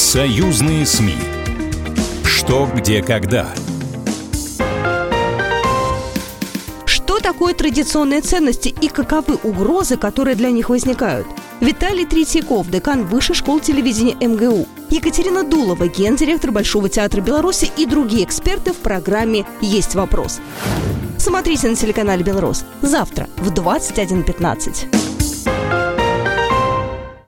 Союзные СМИ. Что, где, когда. Что такое традиционные ценности и каковы угрозы, которые для них возникают? Виталий Третьяков, декан Высшей школы телевидения МГУ, Екатерина Дулова, гендиректор Большого театра Беларуси и другие эксперты в программе «Есть вопрос». Смотрите на телеканале «Белрос» завтра в 21:15.